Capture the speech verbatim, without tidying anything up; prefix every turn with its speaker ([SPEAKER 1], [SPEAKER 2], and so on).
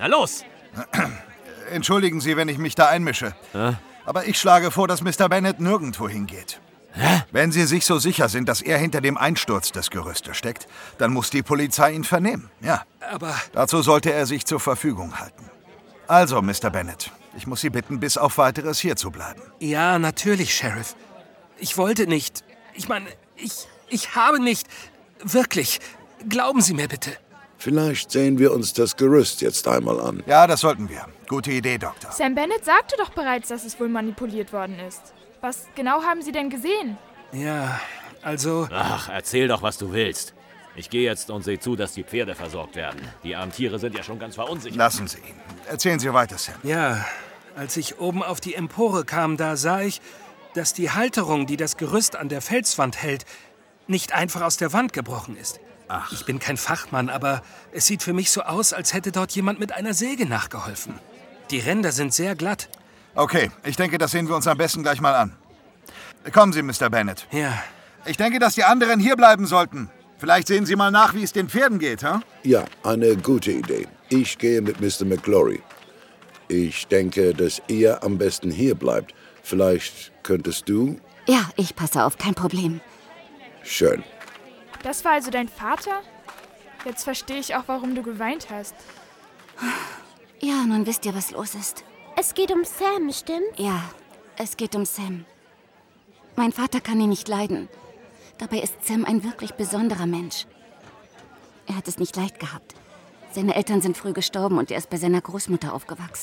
[SPEAKER 1] Na los!
[SPEAKER 2] Entschuldigen Sie, wenn ich mich da einmische.
[SPEAKER 1] Hä?
[SPEAKER 2] Aber ich schlage vor, dass Mister Bennett nirgendwo hingeht.
[SPEAKER 1] Hä?
[SPEAKER 2] Wenn Sie sich so sicher sind, dass er hinter dem Einsturz des Gerüstes steckt, dann muss die Polizei ihn vernehmen. Ja.
[SPEAKER 3] Aber...
[SPEAKER 2] Dazu sollte er sich zur Verfügung halten. Also, Mister Bennett, ich muss Sie bitten, bis auf Weiteres hier zu bleiben.
[SPEAKER 3] Ja, natürlich, Sheriff. Ich wollte nicht. Ich meine, ich, ich habe nicht. Wirklich. Glauben Sie mir bitte.
[SPEAKER 4] Vielleicht sehen wir uns das Gerüst jetzt einmal an.
[SPEAKER 2] Ja, das sollten wir. Gute Idee, Doktor.
[SPEAKER 5] Sam Bennett sagte doch bereits, dass es wohl manipuliert worden ist. Was genau haben Sie denn gesehen?
[SPEAKER 3] Ja, also...
[SPEAKER 1] Ach, erzähl doch, was du willst. Ich gehe jetzt und sehe zu, dass die Pferde versorgt werden. Die armen Tiere sind ja schon ganz verunsichert.
[SPEAKER 2] Lassen Sie ihn. Erzählen Sie weiter, Sam.
[SPEAKER 3] Ja, als ich oben auf die Empore kam, da sah ich, dass die Halterung, die das Gerüst an der Felswand hält, nicht einfach aus der Wand gebrochen ist.
[SPEAKER 1] Ach.
[SPEAKER 3] Ich bin kein Fachmann, aber es sieht für mich so aus, als hätte dort jemand mit einer Säge nachgeholfen. Die Ränder sind sehr glatt.
[SPEAKER 2] Okay, ich denke, das sehen wir uns am besten gleich mal an. Kommen Sie, Mister Bennett.
[SPEAKER 3] Ja.
[SPEAKER 2] Ich denke, dass die anderen hier bleiben sollten. Vielleicht sehen Sie mal nach, wie es den Pferden geht, hm?
[SPEAKER 4] Ja, eine gute Idee. Ich gehe mit Mister McClory. Ich denke, dass ihr am besten hier bleibt. Vielleicht könntest du...
[SPEAKER 6] Ja, ich passe auf, kein Problem.
[SPEAKER 4] Schön.
[SPEAKER 5] Das war also dein Vater? Jetzt verstehe ich auch, warum du geweint hast.
[SPEAKER 6] Ja, nun wisst ihr, was los ist.
[SPEAKER 7] Es geht um Sam, stimmt?
[SPEAKER 6] Ja, es geht um Sam. Mein Vater kann ihn nicht leiden. Dabei ist Sam ein wirklich besonderer Mensch. Er hat es nicht leicht gehabt. Seine Eltern sind früh gestorben und er ist bei seiner Großmutter aufgewachsen.